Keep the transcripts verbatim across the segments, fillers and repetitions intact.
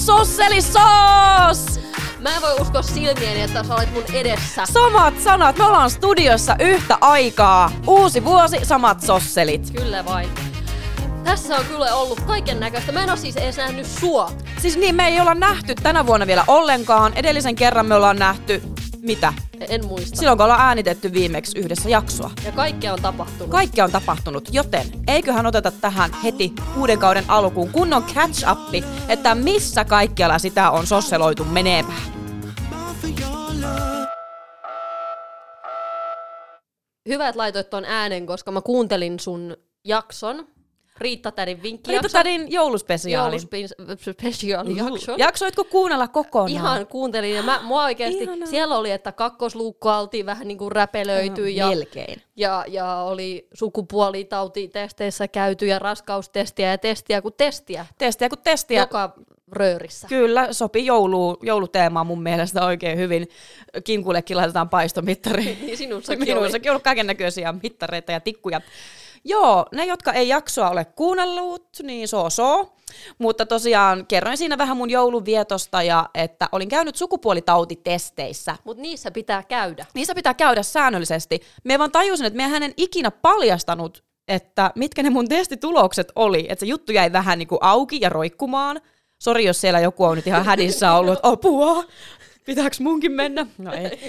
sosselisos! Mä en voi uskoa silmieni, että sä olet mun edessä. Samat sanat, me ollaan studiossa yhtä aikaa. Uusi vuosi, samat sosselit. Kyllä vain. Tässä on kyllä ollut kaiken näköistä. Mä en oo siis edes nähnyt sua. Siis niin, me ei olla nähty tänä vuonna vielä ollenkaan. Edellisen kerran me ollaan nähty, mitä? En muista. Silloin kun ollaan äänitetty viimeksi yhdessä jaksoa. Ja kaikkea on tapahtunut. Kaikkea on tapahtunut, joten eiköhän oteta tähän heti uuden kauden alkuun kunnon catch-upi, että missä kaikkialla sitä on sosseloitu menemään. Hyvä, että laitoit ton äänen, koska mä kuuntelin sun jakson. Riitta Tädin vinkkijakso. Riitta Tädin jouluspesiaali. Jouluspesiaali jakso. Jaksoitko kuunnella kokonaan? Ihan kuuntelin. Ja mä, mua oikeesti, Ihanaa. Siellä oli, että kakkosluukku oltiin vähän niinku räpelöity. Ja, melkein. Ja, ja oli sukupuolitautitesteissä käyty ja raskaustestiä ja testiä kuin testiä. Testiä kuin testiä. Joka röörissä. Kyllä, sopii joulu, jouluteemaan mun mielestä oikein hyvin. Kinkullekin laitetaan paistomittari. Niin sinussakin Minussakin on ollut kaiken näköisiä mittareita ja tikkuja. Joo, ne, jotka ei jaksoa ole kuunnellut, niin so so. Mutta tosiaan kerroin siinä vähän mun jouluvietosta ja että olin käynyt sukupuolitautitesteissä. Mutta niissä pitää käydä. Niissä pitää käydä säännöllisesti. Mä vaan tajusin, että mä hänen ikinä paljastanut, että mitkä ne mun testitulokset oli. Että se juttu jäi vähän niin kuin auki ja roikkumaan. Sori, jos siellä joku on nyt ihan hädissä ollut, että apua, pitääkö munkin mennä? No ei.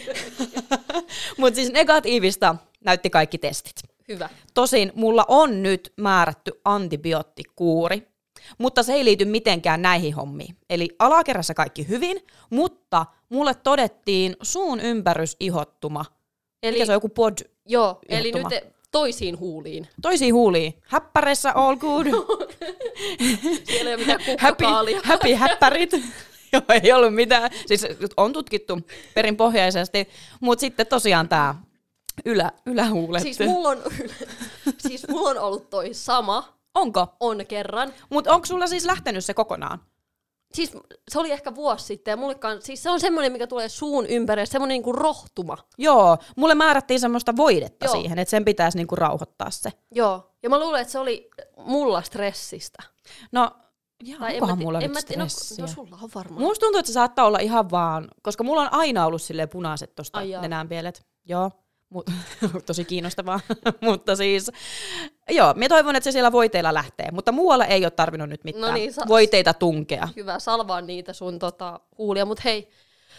Mutta siis negatiivista näytti kaikki testit. Hyvä. Tosin mulla on nyt määrätty antibioottikuuri, mutta se ei liity mitenkään näihin hommiin. Eli alakerrassa kaikki hyvin, mutta mulle todettiin suun ympärysihottuma. Eli mikä se on joku pod Joo, eli nyt toisiin huuliin. Toisiin huuliin. Häppäreissä all good. Siellä ei ole mitään kukkakaalia. Happy, happy häppärit. Joo, ei ollut mitään. Siis on tutkittu perinpohjaisesti, mutta sitten tosiaan tämä ylä, ylähuulet. Siis mulla on, siis mulla on ollut toi sama. Onko? On kerran. Mutta onko sulla siis lähtenyt se kokonaan? Siis se oli ehkä vuosi sitten ja mullekaan, siis se on semmoinen, mikä tulee suun ympärille, semmoinen niinku rohtuma. Joo, mulle määrättiin semmoista voidetta Joo. siihen, että sen pitäisi niinku rauhoittaa se. Joo, ja mä luulen, että se oli mulla stressistä. No, jaa, Tai onkohan en mulla en nyt no, stressiä? no sulla on varmaan. Musta tuntuu, että se saattaa olla ihan vaan, koska mulla on aina ollut silleen punaiset tosta Ai jaa. nenänpielet. Joo, mut, tosi kiinnostavaa. Mutta siis, joo, mä toivon, että se siellä voiteilla lähtee, mutta muualla ei ole tarvinnut nyt mitään No niin, sa- voiteita tunkea. Hyvä, salvaa niitä sun tota, huulia, mut hei,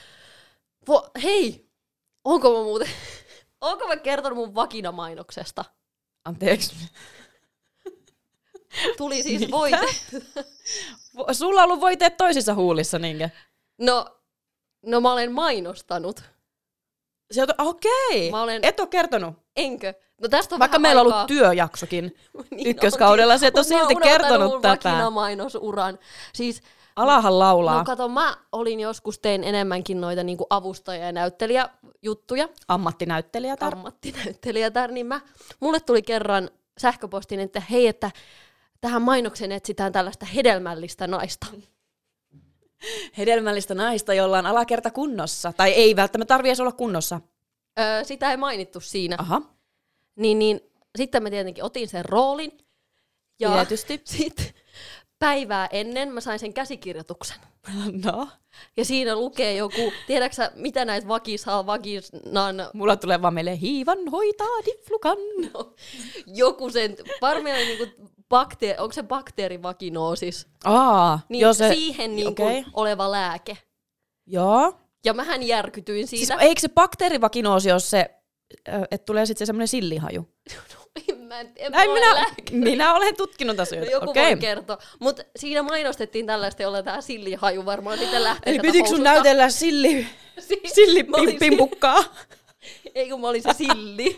vo, hei, onko mä muuten, onko mä kertonut mun vakinamainoksesta? Anteeksi. Tuli siis Mitä? voite. Sulla on ollut voiteet toisissa huulissa, niinkö? No, no mä olen mainostanut. Sieltä, okei, Mä olen- et ole kertonut. Enkö? No tästä on Vaikka vähän meillä on aikaa. ollut työjaksokin Niin ykköskaudella, onkin. se et ole Mut mä oon silti unohtanut kertonut mun tätä. vakinamainosuran. Siis, Alahan laulaa. no kato, mä olin joskus, tein enemmänkin noita niinku avustaja- ja näyttelijäjuttuja. Ammattinäyttelijätär. Ammattinäyttelijätär, niin mä, mulle tuli kerran sähköpostin, että hei, että tähän mainokseen etsitään tällaista hedelmällistä naista. Hedelmällistä naista, jolla on alakerta kunnossa. Tai ei välttämättä tarvitse edes olla kunnossa. Öö, sitä ei mainittu siinä. Aha, Niin, niin sitten mä tietenkin otin sen roolin. Ja tietysti. sitten päivää ennen mä sain sen käsikirjoituksen. No, Ja siinä lukee joku, tiedätkö mitä näitä vakisaa, vakinan, mulla tulee vaan meille hiivan hoitaa diflukan. no, joku sen, varmaan niinku bakteeri, onko se bakteerivakinoosis? Aa, Niin joo se, siihen niinku okei. oleva lääke. Joo. Ja mähän järkytyin Siis siitä. eikö se bakteerivakinoosi ole se, että tulee sitten se semmoinen sillihaju? En mä, en Näin mä minä, ole lääkäri. minä olen tutkinut asioita. Joku Okei. voi kertoa. Mutta siinä mainostettiin tällaista, jolla tämä sillihaju varmaan sitten lähtee Eli sieltä pitikö sun housusta. näytellä silli, Siis mä olin sillipimpukkaa? si- Ei kun mä olin se silli.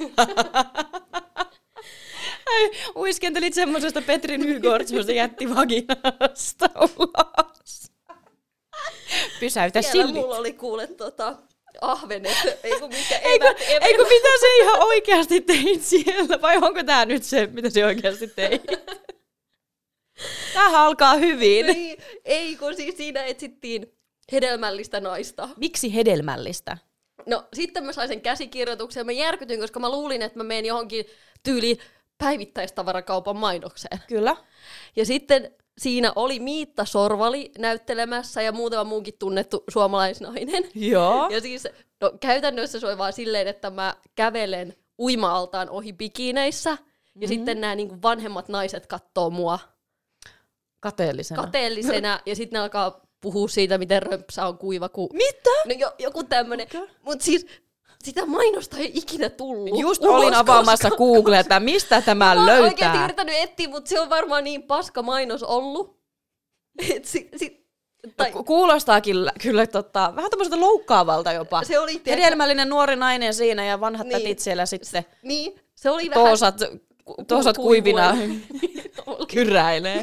Ai, uiskentelit semmosesta Petri Nygård, semmoista jättivaginasta ulos. Pysäytä Siellä sillit. mulla oli kuule tota, ahvenet, ei kun mitkä Eikö, evät, evät. eikö mitä se ihan oikeasti teit siellä, vai onko tää nyt se, mitä se oikeasti teit? Tämähän alkaa hyvin. Ei, ei kun siis siinä etsittiin hedelmällistä naista. Miksi hedelmällistä? No sitten mä sain sen käsikirjoituksen ja mä järkytyin, koska mä luulin, että mä menen johonkin tyyliin päivittäistavarakaupan mainokseen. Kyllä. Ja sitten siinä oli Miitta Sorvali näyttelemässä ja muutama muukin tunnettu suomalaisnainen. Joo. Ja siis no, käytännössä se oli vaan silleen, että mä kävelen uima-altaan ohi bikineissä, mm-hmm. ja sitten nämä niin vanhemmat naiset kattoo mua Kateellisena. kateellisena, ja sitten ne alkaa puhua siitä, miten römpsä on kuiva kuin... Mitä? No jo, joku tämmönen. Okay. Mut siis sitä mainosta ei ikinä tullut. Just olin avaamassa Google, että mistä tämä mä löytää. Mä oikeasti yrittänyt etsiä, mutta se on varmaan niin paska mainos ollut. Et si, si, tai... no, kuulostaakin kyllä tota, vähän tämmöiseltä loukkaavalta jopa. Se oli tiedä... Hedelmällinen nuori nainen siinä ja vanhat niin. tätit siellä sitten. Niin, se oli toosat, vähän... toosat ku, kuivina kyräilee.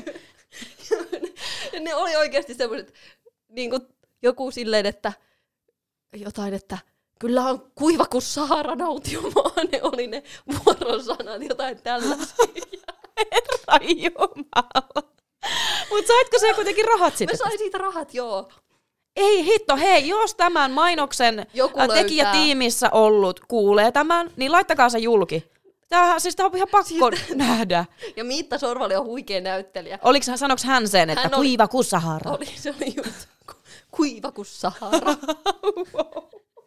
Ne oli oikeasti semmoiset, niin kuin joku silleen, että jotain, että kyllä on kuiva kuin Sahara-nautiomaa, ne oli ne vuorosanat, jotain tällaisia. Herra Jumala. Mut saitko sä kuitenkin rahat sitten? Mä sain siitä rahat, joo. Ei hitto, hei, jos tämän mainoksen tekijätiimissä ollut kuulee tämän, niin laittakaa se julki. Tämähän siis tää on ihan pakko siitä nähdä. Ja Miitta Sorvali on huikea näyttelijä. Oliks, sanoks hän sen, että hän oli, kuiva kuin Sahara? Oli, se oli just kuiva kuin Sahara. Wow.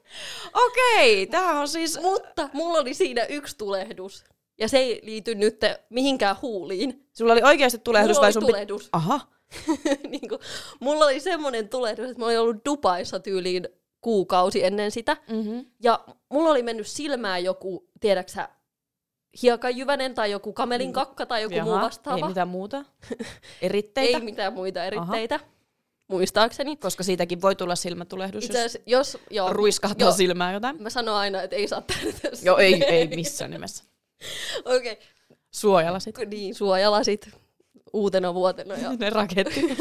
Okei, tää on siis... Mutta mulla oli siinä yksi tulehdus. Ja se ei liity nyt mihinkään huuliin. Sulla oli oikeasti tulehdus mulla vai oli sun... tulehdus. Pi... Aha. niin kuin, mulla oli semmoinen tulehdus, että mä olin ollut Dubaissa tyyliin kuukausi ennen sitä. Mm-hmm. Ja mulla oli mennyt silmään joku, tiedäksä, hiekanjyvänen tai joku kamelin kakka tai joku Jaha, muu vastaava. Ei mitään muuta? Eritteitä? Ei mitään muita eritteitä, aha, muistaakseni. Koska siitäkin voi tulla silmätulehdus, itse jos, jos joo, ruiskahtaa jo, silmään jotain. Mä sanon aina, että ei saa tehdä. Joo, ei, ei missään nimessä. Okei. Okay. Suojalasit. Niin, suojalasit uutena vuotena. Ja ne raketti.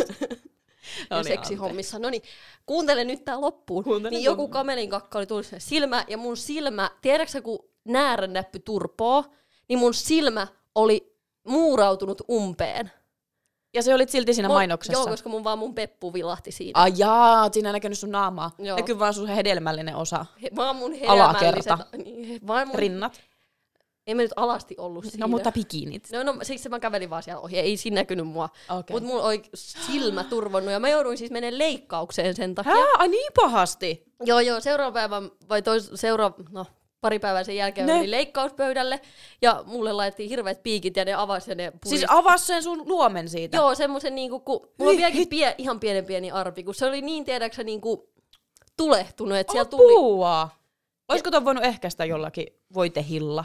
ja seksihommissa. No niin, kuuntele nyt tää loppuun. Kuuntele niin joku kamelin kakka oli tullut sinne silmään, ja mun silmä, tiedätkö kun näärännäppy turpoo, niin mun silmä oli muurautunut umpeen. Ja se olit silti siinä mun, mainoksessa? Joo, koska mun vaan mun peppu vilahti siinä. Ai jaa, siinä ei näkynyt sun naamaa. Joo. Näkyy vaan sun hedelmällinen osa. He, vaan mun hedelmälliset... Alakerta. Niin, vaan mun, rinnat. Ei mä nyt alasti ollut siinä. No mutta bikinit. No, no siis mä kävelin vaan siellä ohi, ei siinä näkynyt mua. Okay. Mut mulla oli silmä turvonnut ja mä jouduin siis menemään leikkaukseen sen takia. Hää? Ai niin pahasti? Joo, joo, seuraava päivä, vai tois, seuraava, no pari päivää sen jälkeen ne. Menin leikkauspöydälle ja mulle laitettiin hirveät piikit ja ne avasi ja ne puris. Siis avasi sen sun luomen siitä? Joo, semmosen niinku, kun mulla on vieläkin pie, ihan pienen pieni arpi, kun se oli niin, tiedäksä, niinku tulehtunut, että siellä tuli... Apua! Olisiko ton voinut ehkäistä jollakin voitehilla?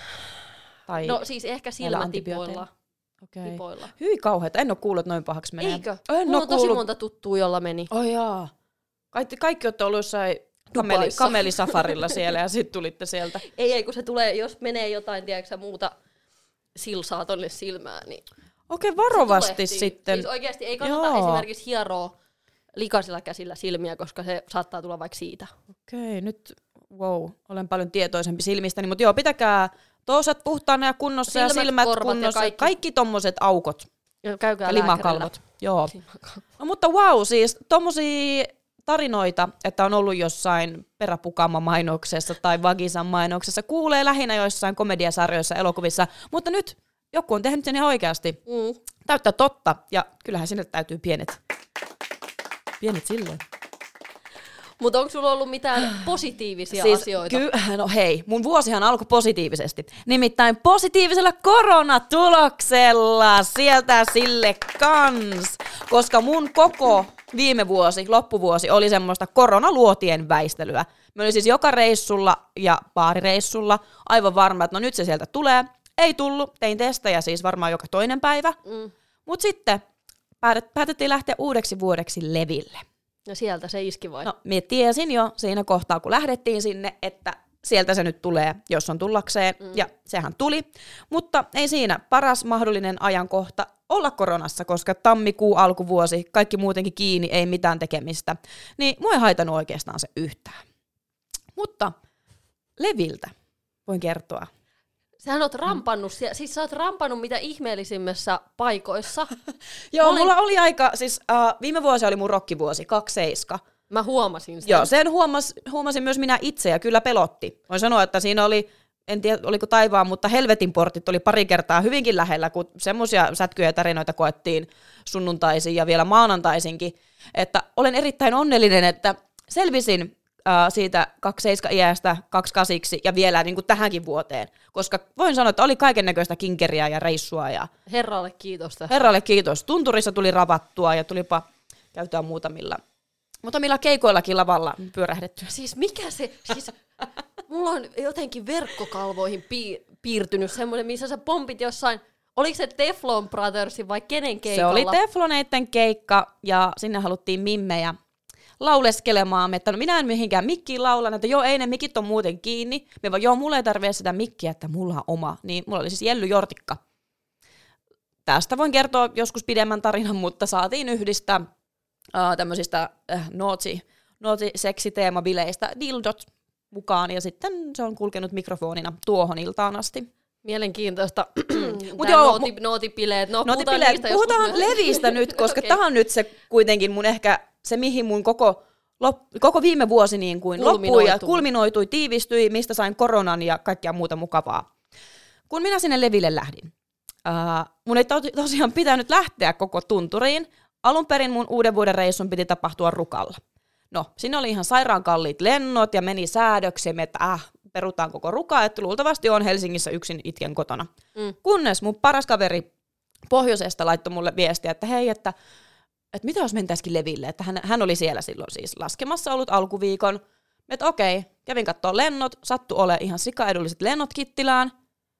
Tai no siis ehkä silmätipoilla. Okei. Okay. Hyi kauheeta, en oo kuullut, että noin pahaksi menee. Eikö? En mulla on kuullut. tosi monta tuttua, jolla meni. Oh jaa. Kaikki, kaikki olette ollut jossain kameli, kamelisafarilla siellä ja sit tulitte sieltä. Ei, ei, kun se tulee, jos menee jotain, tiedätkö muuta silsaa tonne silmään, niin... Okei, okay, varovasti sitten. Siis oikeasti ei kannata joo. esimerkiksi hieroa likaisilla käsillä silmiä, koska se saattaa tulla vaikka siitä. Okei, okay, nyt wow, olen paljon tietoisempi silmistäni, mutta joo, pitäkää toosat puhtaana ja kunnossa silmät, ja silmät kunnossa. Kaikki, kaikki tommoset aukot. Ja käykää ja limakalvot. Joo. No, mutta wow, siis tommosia tarinoita, että on ollut jossain peräpukama-mainoksessa tai Vagisan mainoksessa, kuulee lähinnä joissain komediasarjoissa, elokuvissa, mutta nyt joku on tehnyt sen ihan oikeasti. Mm. Täyttää totta, ja kyllähän sinne täytyy pienet, pienet silleen. Mutta onko sulla ollut mitään positiivisia siis, asioita? Ky- no hei, mun vuosihan alkoi positiivisesti. Nimittäin positiivisella koronatuloksella sieltä sille kans. Koska mun koko viime vuosi, loppuvuosi oli semmoista koronaluotien väistelyä. Mä olin siis joka reissulla ja baarireissulla aivan varma, että no nyt se sieltä tulee. Ei tullut, tein testejä siis varmaan joka toinen päivä. Mm. Mut sitten päätettiin lähteä uudeksi vuodeksi leville. No sieltä se iski vai? No, mä tiesin jo siinä kohtaa, kun lähdettiin sinne, että sieltä se nyt tulee, jos on tullakseen, mm. ja sehän tuli. Mutta ei siinä paras mahdollinen ajankohta olla koronassa, koska tammikuu, alkuvuosi, kaikki muutenkin kiinni, ei mitään tekemistä. Niin mua ei haitannut oikeastaan se yhtään. Mutta leviltä voin kertoa. Sähän oot rampannut, mm. siis sä oot rampannut mitä ihmeellisimmissä paikoissa. Joo, olin... mulla oli aika, siis uh, viime vuosi oli mun rokkivuosi, kaksi seiska. Mä huomasin sen. Joo, sen huomas, huomasin myös minä itse ja kyllä pelotti. Voin sanoa, että siinä oli en tiedä oliko taivaan, mutta helvetin portit oli pari kertaa hyvinkin lähellä, kun semmoisia sätkyjä ja tarinoita koettiin sunnuntaisin ja vielä maanantaisinkin, että olen erittäin onnellinen, että selvisin siitä kaksikymmentäseitsemän iästä kaksikymmentäkahdeksan ja vielä niin kuin tähänkin vuoteen, koska voin sanoa, että oli kaikennäköistä kinkeriä ja reissua. Ja Herralle kiitos tästä. Herralle kiitos. Tunturissa tuli ravattua ja tulipa käytyä muutamilla, muutamilla keikoillakin lavalla pyörähdetty. Siis mikä se, siis mulla on jotenkin verkkokalvoihin pii, piirtynyt semmoinen, missä sä pompit jossain, oliko se Teflon Brothersin vai kenen keikalla? Se oli Tefloneitten keikka ja sinne haluttiin mimmejä lauleskelemaan, että no minä en mihinkään mikkiin laulan, että joo, ei ne mikit on muuten kiinni. Me vaan, joo, mulla ei tarvitse sitä mikkiä, että mulla on oma. Niin mulla oli siis Jelly Jortikka. Tästä voin kertoa joskus pidemmän tarinan, mutta saatiin yhdistä uh, tämmöisistä äh, nootsi, nootsi seksiteemabileistä dildot mukaan, ja sitten se on kulkenut mikrofonina tuohon iltaan asti. Mielenkiintoista. Mut joo, nooti, mu- nootipileet, no nootipileet. puhutaan niistä Puhutaan joskus levistä nyt, koska okay. Tämä on nyt se kuitenkin mun ehkä se, mihin mun koko, lop, koko viime vuosi niin kuin loppui ja kulminoitui, tiivistyi, mistä sain koronan ja kaikkea muuta mukavaa. Kun minä sinne leville lähdin, uh, mun ei to- tosiaan pitänyt lähteä koko tunturiin. Alun perin mun uuden vuoden reissun piti tapahtua Rukalla. No, sinne oli ihan sairaan kalliit lennot ja meni säädöksemme, että äh, perutaan koko Ruka, että luultavasti on Helsingissä yksin itken kotona. Mm. Kunnes mun paras kaveri pohjoisesta laittoi mulle viestiä, että hei, että, että mitä jos mentäisikin leville, että hän, hän oli siellä silloin siis laskemassa ollut alkuviikon. Että okei, kävin kattoo lennot, sattu ole ihan sikaedulliset lennot Kittilään.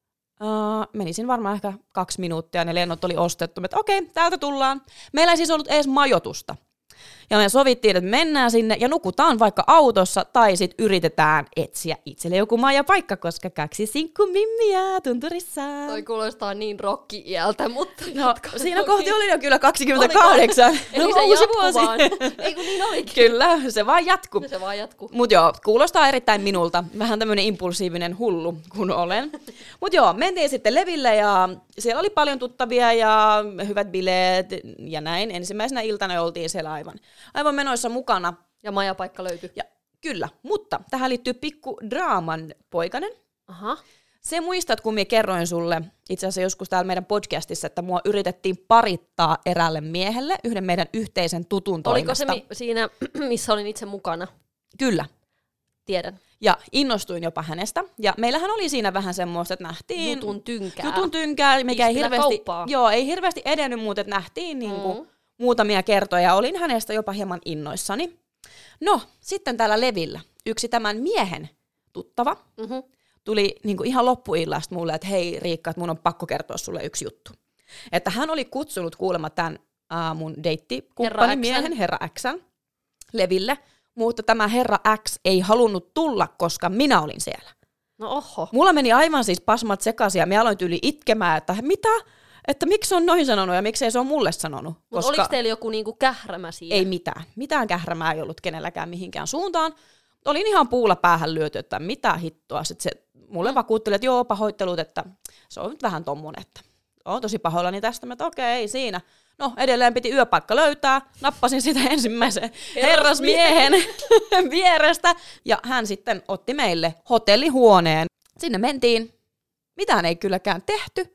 Uh, menisin varmaan ehkä kaksi minuuttia, ne lennot oli ostettu, että okei, täältä tullaan. Meillä ei siis ollut edes majoitusta. Ja me sovittiin, että mennään sinne ja nukutaan vaikka autossa tai sitten yritetään etsiä itselle joku majapaikka, koska kaksi sinkkumimmiä Tunturissa. Toi kuulostaa niin rokki-iältä, mutta... No, siinä kohti oli jo kyllä kaksikymmentäkahdeksan. Eli se jatkuu vaan. Ei kun niin olikin. Kyllä, se vaan jatkuu. Se vaan jatkuu. Mut joo, kuulostaa erittäin minulta. Vähän tämmönen impulsiivinen hullu, kun olen. Mut joo, mentiin sitten leville ja siellä oli paljon tuttavia ja hyvät bileet ja näin. Ensimmäisenä iltana oltiin siellä aivan, aivan menoissa mukana. Ja majapaikka löytyi. Ja, kyllä, mutta tähän liittyy pikku draaman poikanen. Aha. Se muistat, kun minä kerroin sulle itse asiassa joskus täällä meidän podcastissa, että mua yritettiin parittaa eräälle miehelle yhden meidän yhteisen tutun toimesta. Oliko se mi- siinä, missä olin itse mukana? Kyllä. Tiedän. Ja innostuin jopa hänestä. Ja meillähän oli siinä vähän semmoista, että nähtiin... Jutun tynkää. Jutun tynkää, mikä ei hirveästi, kauppaa. joo, ei hirveästi edennyt, mutta että nähtiin mm. niinku muutamia kertoja. Olin hänestä jopa hieman innoissani. No, sitten täällä levillä yksi tämän miehen tuttava mm-hmm. tuli niinku ihan loppuillasta mulle, että hei Riikka, että mun on pakko kertoa sulle yksi juttu. Että hän oli kutsunut kuulemma tämän uh, mun deittikumppanin miehen, Herra X:n, leville, mutta tämä Herra X ei halunnut tulla, koska minä olin siellä. No oho. Mulla meni aivan siis pasmat sekaisin ja mä aloin tyyli itkemään, että mitä? Että miksi se on noin sanonut ja miksei se on mulle sanonut. Mutta koska... oliko teillä joku niinku kährämä siinä? Ei mitään. Mitään kährämää ei ollut kenelläkään mihinkään suuntaan. Olin ihan puulla päähän lyöty, että mitä hittoa. Sitten se mulle mm. vakuutteli, että joo, pahoittelut, että se on nyt vähän tommonen, että oon tosi pahoillani tästä, että okei, ei siinä. No, edelleen piti yöpaikka löytää. Nappasin sitä ensimmäisen herrasmiehen vierestä. Ja hän sitten otti meille hotellihuoneen. Sinne mentiin. Mitään ei kylläkään tehty.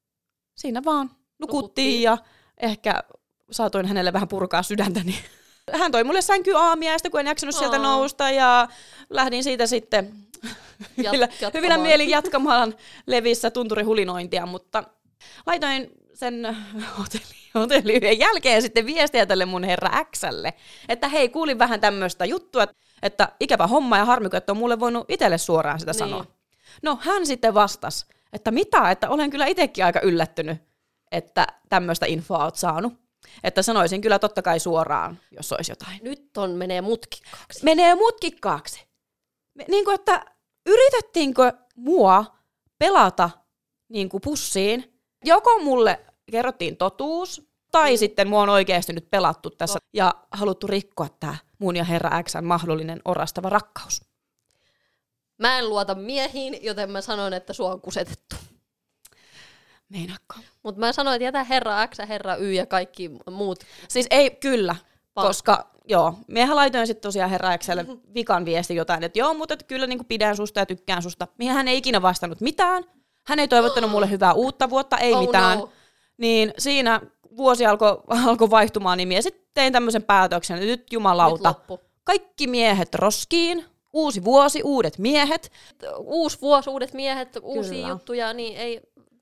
Siinä vaan nukuttiin, nukuttiin. Ja ehkä saatoin hänelle vähän purkaa sydäntäni. Hän toi mulle sänkyaaamiaista, kun en jaksanut sieltä Aa. nousta. Ja lähdin siitä sitten Jat- hyvillä mielin jatkamaan levissä tunturihulinointia. Mutta laitoin sen hotelli, hotelliyön jälkeen sitten viestiä tälle mun Herra X:lle, että hei, kuulin vähän tämmöistä juttua, että ikävä homma ja harmiko, että on mulle voinut itselle suoraan sitä niin sanoa. No hän sitten vastasi, että mitä, että olen kyllä itsekin aika yllättynyt, että tämmöistä infoa oot saanut. Että sanoisin kyllä totta kai suoraan, jos olisi jotain. Nyt on menee mutkikkaaksi. Menee mutkikkaaksi. Me, niin kuin, että yritettiinkö mua pelata niin kuin pussiin? Joko mulle kerrottiin totuus, tai mm. sitten mua on oikeasti nyt pelattu tässä no. ja haluttu rikkoa tämä mun ja Herra X:n mahdollinen orastava rakkaus. Mä en luota miehiin, joten mä sanon, että sua on kusetettu. Meinaatko? Mutta mä sanoin, että jätä Herra X, Herra Y ja kaikki muut. Siis ei, kyllä, pa- koska joo, miehän laitoin sitten tosiaan herääkselle vikan viesti jotain, että joo, mutta kyllä niin kuin pidän susta ja tykkään susta. Mihin hän ei ikinä vastannut mitään. Hän ei toivottanut mulle hyvää uutta vuotta, ei oh mitään. No. Niin siinä vuosi alkoi alko vaihtumaan nimiä. Sitten tein tämmöisen päätöksen, että nyt jumalauta. Nyt kaikki miehet roskiin, uusi vuosi, uudet miehet. Uusi vuosi, uudet miehet, uusia Kyllä. juttuja, niin ei...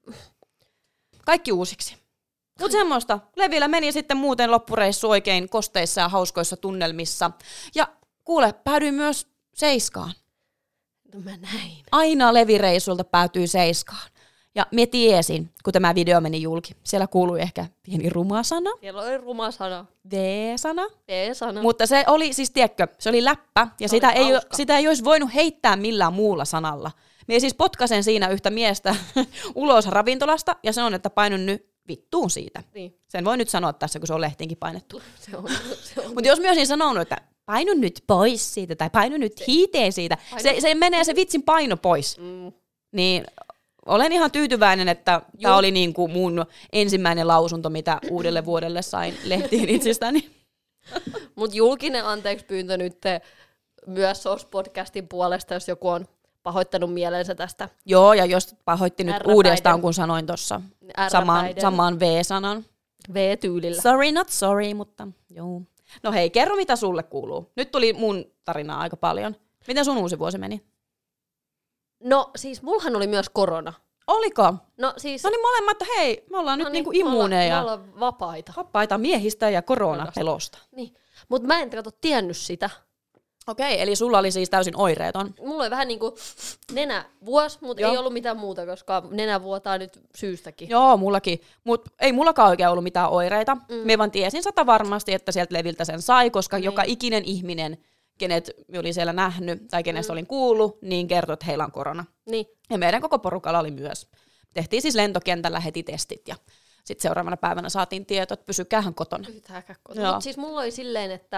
Kaikki uusiksi. Mutta semmoista. Levillä meni sitten muuten loppureissu oikein kosteissa ja hauskoissa tunnelmissa. Ja kuule, päädyin myös seiskaan. No mä näin. Aina levireissulta päätyy seiskaan. Ja mä tiesin, kun tämä video meni julki. Siellä kuului ehkä pieni ruma sana. Siellä oli ruma sana. V-sana. V-sana. Mutta se oli, siis tiedätkö, se oli läppä. Ja Se sitä oli ei, hauska. sitä ei olisi voinut heittää millään muulla sanalla. Mie siis potkasen siinä yhtä miestä ulos ravintolasta ja sanon, että painun nyt vittuun siitä. Niin. Sen voi nyt sanoa tässä, kun se on lehtiinkin painettu. Se on, se on. Mutta jos mä olisin sanonut, että painu nyt pois siitä tai painu nyt hiiteen siitä, se, se menee se vitsin paino pois. Mm. Niin olen ihan tyytyväinen, että tämä oli niinku mun ensimmäinen lausunto, mitä uudelle vuodelle sain lehtiin itsestäni. Mut julkinen anteeksi pyyntö nyt myös S O S-podcastin puolesta, jos joku on pahoittanut mielensä tästä. Joo, ja jos pahoitti nyt Ärräpäiden. uudestaan, kun sanoin tuossa saman, Ärräpäiden. saman V-sanan. V-tyylillä. Sorry, not sorry, mutta joo. No hei, kerro mitä sulle kuuluu. Nyt tuli mun tarinaa aika paljon. Miten sun uusi vuosi meni? No siis mullahan oli myös korona. Oliko? No siis... No niin molemmat, että hei, me ollaan no nyt niin, niinku me ollaan- immuuneja. Me ollaan vapaita. Vapaita miehistä ja koronapelosta. Niin. Mut mä en kato tiennyt sitä. Okei, eli sulla oli siis täysin oireeton. Mulla oli vähän niinku nenävuosi, mutta Joo. ei ollut mitään muuta, koska nenä vuotaa nyt syystäkin. Joo, mullakin. Mutta ei mullakaan oikein ollut mitään oireita. Mm. Me vaan tiesin sata varmasti, että sieltä leviltä sen sai, koska niin. joka ikinen ihminen, kenet me olin siellä nähnyt tai kenestä mm. olin kuullut, niin kertoi, että heillä on korona. Niin. Ja meidän koko porukalla oli myös. Tehtiin siis lentokentällä heti testit ja sitten seuraavana päivänä saatiin tieto, että pysykäähän kotona. Joo. Mut siis mulla oli silleen, että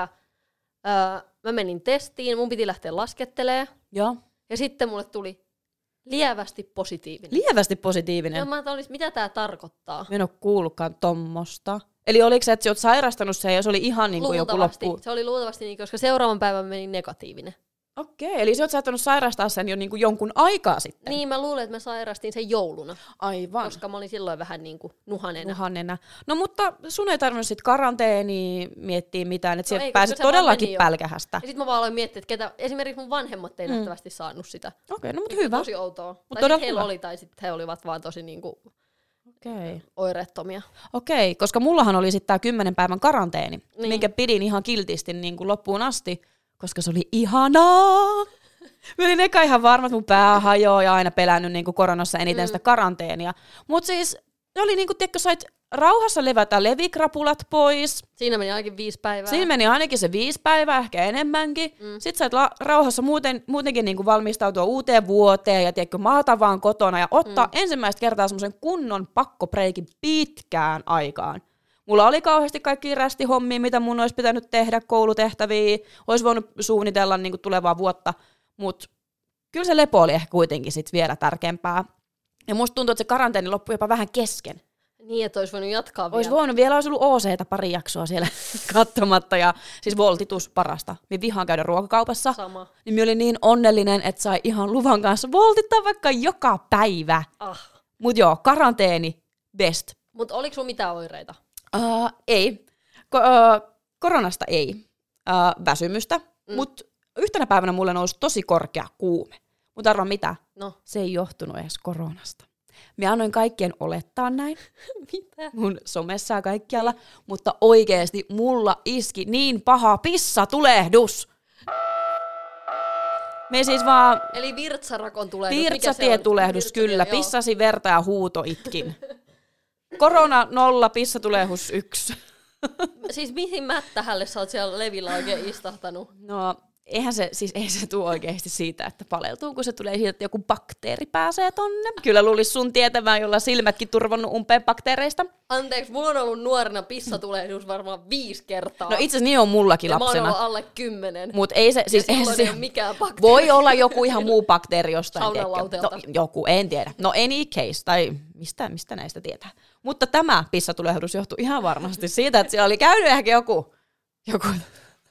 öö, mä menin testiin, mun piti lähteä laskettelemaan, Joo. ja sitten mulle tuli lievästi positiivinen. Lievästi positiivinen. Ja mä ajattelin, mitä tää tarkoittaa. Mä en ole kuullutkaan tommosta. Eli oliko se, että sä oot sairastanut sen ja se oli ihan niin kuin joku Luultavasti. loppu? Se oli luultavasti niin, koska seuraavan päivän meni negatiivinen. Okei, eli sä oot saattanut sairastaa sen jo niin kuin jonkun aikaa sitten. Niin, mä luulen, että mä sairastin sen jouluna, Aivan. koska mä olin silloin vähän niin kuin nuhanena. Nuhannena. No mutta sun ei tarvinnut sit karanteeni miettiä mitään, että No no ei, pääsit koska se vaan meni todellakin jo. pälkähästä. Ja sit mä vaan aloin miettiä, että ketä, esimerkiksi mun vanhemmat ei mm. nähtävästi saanut sitä. Okei, no mutta Mikä hyvä. Tosi outoa. Tai todella sit heillä hyvä. oli, tai sitten he olivat vaan tosi niinku Okei. oireettomia. Okei, koska mullahan oli sitten tää kymmenen päivän karanteeni, Niin. minkä pidin ihan kiltisti niin kuin loppuun asti, koska se oli ihanaa. Mä olin eka ihan varma, että mun pää hajoaa ja aina pelännyt niin kuin koronassa eniten mm. sitä karanteenia. Mutta siis ne oli niin kuin, tiedätkö, sait rauhassa levätä levikrapulat pois. Siinä meni ainakin viisi päivää. Siinä meni ainakin se viisi päivää, ehkä enemmänkin. Mm. Sitten sait la- rauhassa muuten, muutenkin niin kuin valmistautua uuteen vuoteen ja tiedätkö, maata vaan kotona ja ottaa mm. ensimmäistä kertaa semmoisen kunnon pakkopreikin pitkään aikaan. Mulla oli kauheasti kaikki rästihommia, mitä mun olisi pitänyt tehdä, koulutehtäviä, olisi voinut suunnitella niin kuin tulevaa vuotta, mutta kyllä se lepo oli ehkä kuitenkin sit vielä tärkeämpää. Ja musta tuntuu, että se karanteeni loppui jopa vähän kesken. Niin, että olisi voinut jatkaa Olisi vielä. voinut, vielä olisi ollut O C:tä pari jaksoa siellä katsomatta, ja siis voltitus parasta. Minä vihaan käydä ruokakaupassa, Sama. niin minä olin niin onnellinen, että sai ihan luvan kanssa voltittaa vaikka joka päivä. Ah. Mut joo, karanteeni, best. Mutta oliko sulla mitään oireita? Uh, ei. Ko- uh, koronasta ei. Uh, väsymystä. Mm. Mutta yhtenä päivänä mulle nousi tosi korkea kuume. Mutta arvaa mitä? No. Se ei johtunut edes koronasta. Minä annoin kaikkien olettaa näin. Mitä? Mun somessa ja kaikkialla. Mutta oikeesti mulla iski niin paha pissatulehdus. Me siis vaan... Eli virtsarakon tulehdus. Virtsatietulehdus, kyllä. Pissasi verta ja huuto itkin. Korona nolla, pissatulehdus yksi. Siis mihin mättähälle sä oot siellä levillä oikein istahtanut? No, eihän se, siis ei se tule oikeasti siitä, että paleltuu, kun se tulee siitä, että joku bakteeri pääsee tonne. Kyllä luulisi sun tietävän, jolla silmätkin turvonnut umpeen bakteereista. Anteeksi, mulla on ollut nuorena pissatulehdus varmaan viisi kertaa. No itse asiassa niin on mullakin ja lapsena. mä oon ollut alle kymmenen. Mut ei se, siis ja ei silloin se, ei ole mikään bakteeri. voi olla joku ihan muu bakteeri jostain. Saunalauteelta. No, joku, en tiedä. No any case, tai mistä, mistä näistä tietää. Mutta tämä pissatulehdus johtui ihan varmasti siitä, että siellä oli käynyt ehkä joku, joku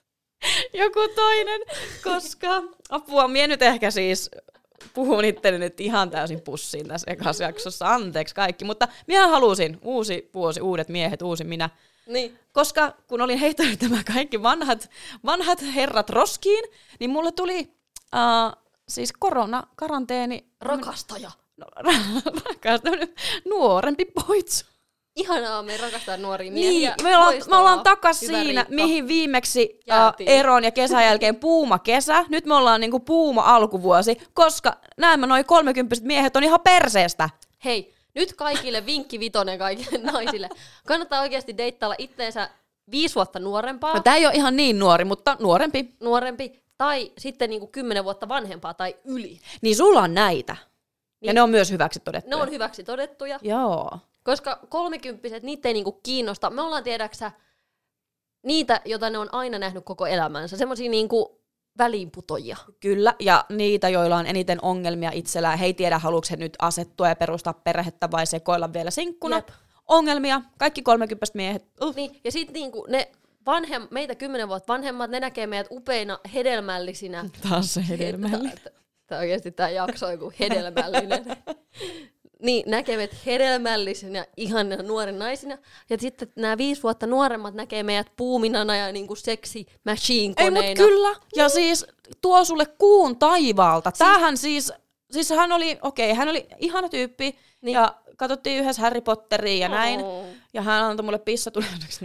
joku toinen, koska apua, mie nyt ehkä siis puhun itteni nyt ihan täysin pussiin tässä ekassa jaksossa, anteeksi kaikki, mutta minä halusin uusi vuosi, uudet miehet, uusi minä. Niin. Koska kun olin heittänyt nämä kaikki vanhat, vanhat herrat roskiin, niin mulle tuli uh, siis korona, karanteeni. Rakastaja. No, rakastaja, nuorempi poitsu. Ihanaa, me rakastaa nuoria miehiä. Niin, me ollaan, me ollaan takas siinä, Riikka. Mihin viimeksi uh, eron ja kesän jälkeen puuma kesä. Nyt me ollaan niinku puuma alkuvuosi, koska nämä noin kolmekymppiset miehet on ihan perseestä. Hei, nyt kaikille vinkki vitonen kaikille naisille. Kannattaa oikeasti deittailla itteensä viisi vuotta nuorempaa. No, tää ei ole ihan niin nuori, mutta nuorempi. Nuorempi. Tai sitten niinku kymmenen vuotta vanhempaa tai yli. Niin sulla on näitä. Niin. Ja ne on myös hyväksi todettuja. Ne on hyväksi todettuja. Joo. Koska kolmekymppiset, niitä ei niinku kiinnosta. Me ollaan, tiedäksä, niitä, joita ne on aina nähnyt koko elämänsä. Semmosia niinku väliinputojia. Kyllä, ja niitä, joilla on eniten ongelmia itsellään. He ei tiedä, haluatko he nyt asettua ja perustaa perhettä vai sekoilla vielä sinkkuna. Jep. Ongelmia, kaikki kolmekymppiset miehet. Uh. Niin, ja sitten niinku ne vanhem, meitä kymmenen vuotta vanhemmat, ne näkee meidät upeina, hedelmällisinä. Taas se hedelmällinen. Tämä oikeasti tämä jakso on joku hedelmällinen. Niin, näkee meidät hedelmällisinä, ihanina nuoren naisina. Ja sitten nämä viisi vuotta nuoremmat näkee meidät puuminana ja niinku seksi machine koneina. Ei, mut kyllä. Ja siis tuo sulle kuun taivaalta. Siis, Tämähän siis, siis hän oli, okei, okay, hän oli ihana tyyppi. Niin. Ja katsottiin yhdessä Harry Potteria ja näin. Oh. Ja hän antoi mulle pissatulehduksen.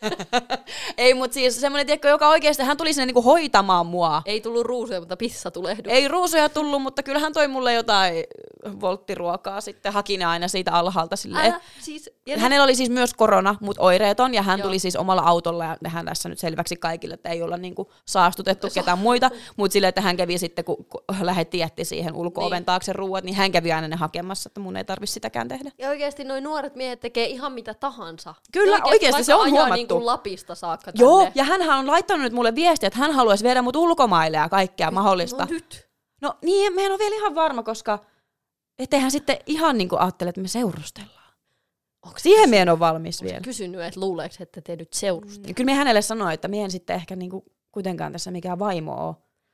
Ei, mutta siis semmoinen, tiedätkö, joka oikeasti, hän tuli sinne niinku hoitamaan mua. Ei tullut ruusuja, mutta pissatulehdus. Ei ruusuja tullut, mutta kyllä hän toi mulle jotain volttiruokaa sitten, haki ne aina siitä alhaalta silleen. Älä, siis, Hänellä oli siis myös korona, mutta oireeton, ja hän Joo. tuli siis omalla autolla, ja nehän tässä nyt selväksi kaikille, että ei olla niinku saastutettu ketään muita, mutta silleen, että hän kävi sitten, kun, kun lähdettiin jätti siihen ulko-oven niin. taakse ruuat, niin hän kävi aina ne hakemassa, että mun ei tarvitse sitäkään tehdä. Ja oikeasti noi nuoret miehet tekee ihan mitä tahansa. Kyllä, oikeasti, oikeasti se on huomattu. Niin kuin Lapista saakka tänne. Joo, ja hänhän on laittanut nyt mulle viestiä, että hän haluaisi viedä mut ulkomaille ja kaikkea mahdollista. No nyt. No niin, meidän on vielä ihan varma, koska etteihän sitten ihan niin kuin ajattele, että me seurustellaan. Onko siihen meidän on valmis vielä? Kysynyt, että luuleeko, että te nyt seurustella? Mm. Kyllä me hänelle sanoi, että meidän sitten ehkä niin kuin kuitenkaan tässä mikään vaimo on.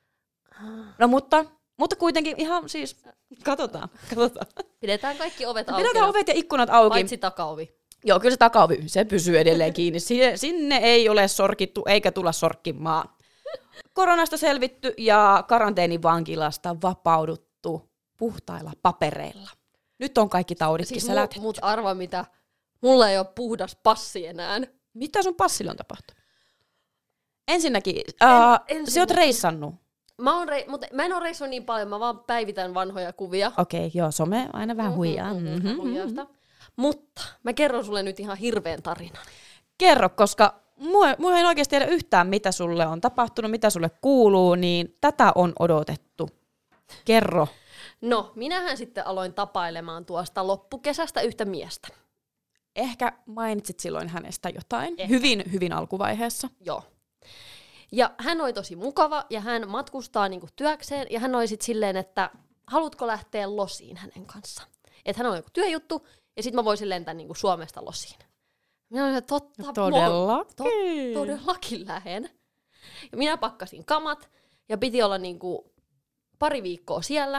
No mutta, mutta kuitenkin ihan siis, katsotaan, katsotaan. Pidetään kaikki ovet auki. Pidetään ovet ja ikkunat auki. Paitsi takaovi. Joo, kyllä se takaovi, se pysyy edelleen kiinni. Sinne ei ole sorkittu eikä tulla sorkkimaan. Koronasta selvitty ja karanteenivankilasta vapauduttu puhtailla papereilla. Nyt on kaikki tauditkin siis selätetty. Mut arva mitä, mulla ei ole puhdas passi enää. Mitä sun passille on tapahtunut? Ensinnäkin, en, uh, ensinnäkin. Sä oot reissannut. Mä, oon rei, mutta mä en ole reissannut niin paljon, mä vaan päivitän vanhoja kuvia. Okei, okay, joo, some aina vähän huijaa. Mm-hmm, mm-hmm, huijausta. Mutta mä kerron sulle nyt ihan hirveän tarinan. Kerro, koska mua, mua ei oikeasti tiedä yhtään, mitä sulle on tapahtunut, mitä sulle kuuluu, niin tätä on odotettu. Kerro. No, minähän sitten aloin tapailemaan tuosta loppukesästä yhtä miestä. Ehkä mainitsit silloin hänestä jotain. Ehkä. Hyvin, hyvin alkuvaiheessa. Joo. Ja hän oli tosi mukava, ja hän matkustaa niinku työkseen, ja hän oli sitten silleen, että haluatko lähteä losiin hänen kanssaan? Että hän on joku työjuttu, ja sitten mä voisin lentää niinku Suomesta losiin. Minä olin, että totta, no, todellakin. Tot, todellakin lähen. Ja minä pakkasin kamat, ja piti olla niinku pari viikkoa siellä.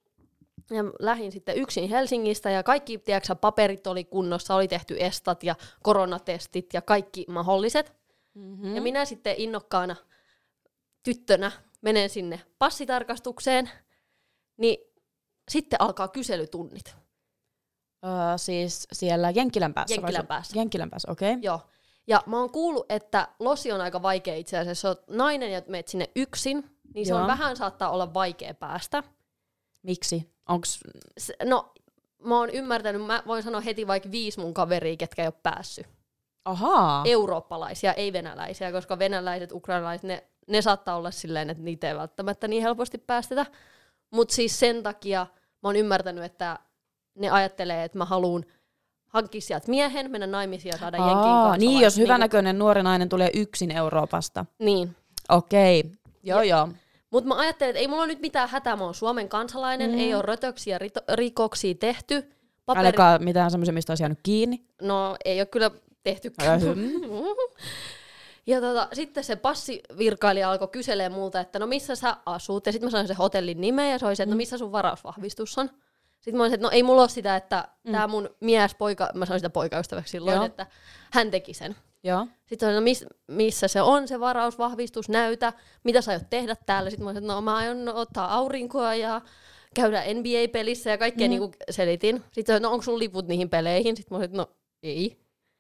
Ja lähdin sitten yksin Helsingistä, ja kaikki tiedätkö, paperit oli kunnossa, oli tehty estat ja koronatestit ja kaikki mahdolliset. Mm-hmm. Ja minä sitten innokkaana tyttönä menen sinne passitarkastukseen, niin sitten alkaa kyselytunnit. Öö, siis siellä Jenkkilän päässä? Jenkkilän päässä. Jenkkilän päässä, okei. Okay. Joo. Ja mä oon kuullut, että losi on aika vaikea itse asiassa. Jos oot nainen ja menet sinne yksin, niin se on vähän saattaa olla vaikea päästä. Miksi? Onks... No, mä oon ymmärtänyt, mä voin sanoa heti vaikka viisi mun kaveria, ketkä ei ole päässyt. Ahaa. Eurooppalaisia, ei venäläisiä, koska venäläiset, ukrainalaiset, ne, ne saattaa olla silleen, että niitä ei välttämättä niin helposti päästetä. Mutta siis sen takia mä oon ymmärtänyt, että ne ajattelee, että mä haluun hankkia sieltä miehen, mennä naimisiin ja saada jenkin kansalaisen. Niin, jos hyvänäköinen nuori nainen tulee yksin Euroopasta. Niin. Okei, okay. joo ja, joo. Mutta mä ajattelin, että ei mulla ole nyt mitään hätää, mä oon Suomen kansalainen, mm. ei ole rötöksiä, rito- rikoksia tehty. Paperi... Ainakaan mitään semmoisia, mistä olisi jäänyt kiinni. No, ei ole kyllä tehty. Ja tota, sitten se passivirkailija alkoi kyselee multa, että no missä sä asut. Ja sitten mä sanoin sen hotellin nimeä ja se oli se, että no missä sun varausvahvistus on. Sitten mä olisin, että no ei mulla ole sitä, että mm. tää mun mies, poika, mä sanoin sitä poikaystäväksi silloin, Joo. että hän teki sen. Joo. Sitten oli, no miss, missä se on se varausvahvistus, näytä, mitä sä aiot tehdä täällä. Sitten mä olisin, että no mä aion ottaa aurinkoa ja käydä N B A-pelissä ja kaikkea mm. niin kuin selitin. Sitten no onko sun liput niihin peleihin? Sitten mä olisin, että no ei.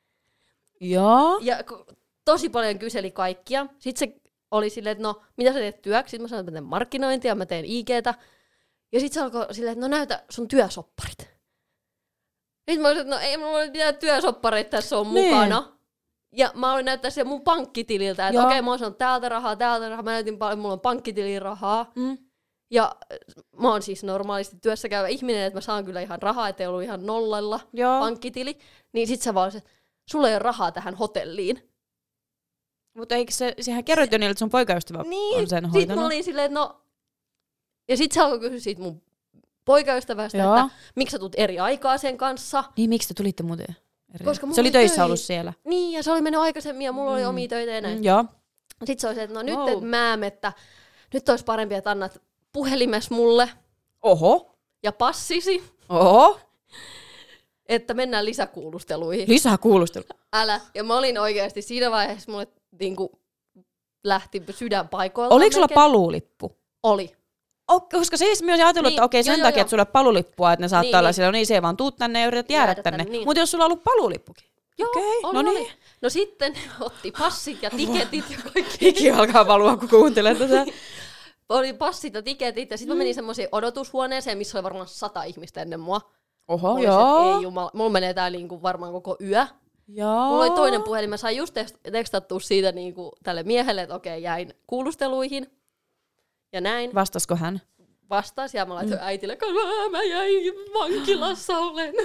Joo. Ja tosi paljon kyseli kaikkia. Sitten se oli silleen, että no mitä sä teet työksi? Sitten mä sanoin, että mä teen markkinointia, mä teen I G:tä. Ja sitten se alkoi silleen, että no näytä sun työsopparit. Sitten mä olisin, että no ei mulla ole mitään työsoppareita tässä on niin. mukana. Ja mä olin näyttää sen mun pankkitililtä, että okei, okay, mä oon sanonut täältä rahaa, täältä rahaa. Mä näytin paljon, mulla on pankkitilin rahaa. Mm. Ja mä oon siis normaalisti työssä käyvä ihminen, että mä saan kyllä ihan rahaa, ettei ollut ihan nollalla Joo. pankkitili. Niin sit sä vaan se, sulla ei ole rahaa tähän hotelliin. Mutta eikö se, sehän kerroit jo niille, että sun poikaystävä niin, on sen hoitanut? Sit mä olin silleen, että no... Ja sit se alkoi kysyä siitä mun poikaystävästä, Joo. että miksi sä tulet eri aikaa sen kanssa. Niin, miksi te tulitte muuten eri Koska Se oli töissä töihin. ollut siellä. Niin, ja se oli mennyt aikaisemmin ja mulla mm. oli omia töitä ja näin. Mm, joo. Sitten se oli se, että no nyt wow. et määm, että nyt olisi parempi, että annat puhelimes mulle. Oho. Ja passisi. Oho. Että mennään lisäkuulusteluihin. Lisäkuulusteluihin? Älä. Ja mä olin oikeasti siinä vaiheessa, mulle niinku lähti sydän paikoilta. Oliko sulla paluulippu? Oli. O, koska siis myös ajatellut, niin, että okei, sen jo, takia, jo. että sulla on paluulippua, että ne saattaa niin, olla niin. siellä, no niin se ei vaan tuu tänne ja yrität jäädä, jäädä tänne. Niin. Mutta jos sulla on ollut paluulippukin. Joo, okay, oli, no oli. niin. No sitten otti passit ja tiketit ja kaikki. Hiki alkaa valua, kun kuuntelen tätä. Oli passit ja tiketit ja sitten mm. mä menin semmoiseen odotushuoneeseen, missä oli varmaan sata ihmistä ennen mua. Oho, oli joo. Se, ei jumala, mulla menee tää niinku varmaan koko yö. Joo. Mulla oli toinen puhelin, mä sain just tekstattua siitä niinku tälle miehelle, että okei, jäin kuulusteluihin. Ja näin. Vastasko hän? Vastasi ja mä laitoin mm. äitille, että mä jäin vankilassa olen.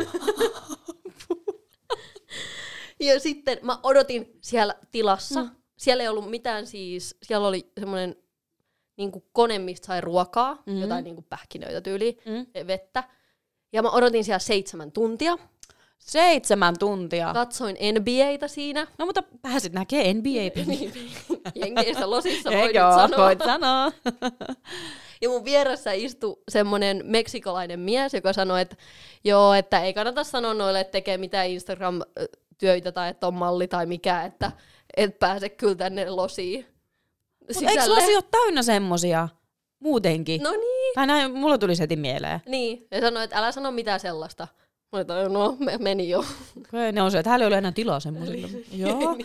Ja sitten mä odotin siellä tilassa. Mm. Siellä ei ollut mitään siis, siellä oli semmoinen niinku kone, mistä sai ruokaa, mm-hmm. jotain niinku pähkinöitä tyyliin, mm. vettä. Ja mä odotin siellä seitsemän tuntia. Seitsemän tuntia? Katsoin N B A:tä siinä. No mutta pääsit näkee N B A. Jenkeistä losissa voit joo, sanoa. voit sanoa. Ja mun vieressä istui semmonen meksikolainen mies, joka sanoi, että joo, että ei kannata sanoa noille, että tekee mitään Instagram-työitä tai että on malli tai mikä, että et pääse kyllä tänne losiin. Mutta eikö losi ole täynnä semmosia muutenkin? No niin. Tai näin, mulla tuli heti mieleen. Niin, ja sanoi, että älä sano mitään sellaista. Mä olin, no me, meni jo. Okei, ne on se, että hänellä ei ole enää tilaa semmosille. Joo.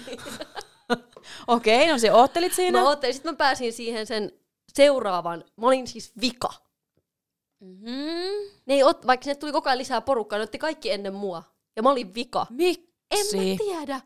Okei, no se oottelit siinä. Mä oottelin, sitten mä pääsin siihen sen seuraavan, mä olin siis vika. Mm-hmm. Ne ei ot, vaikka sinne tuli koko ajan lisää porukkaa, ne otti kaikki ennen mua. Ja mä olin vika. Miksi? En mä tiedä.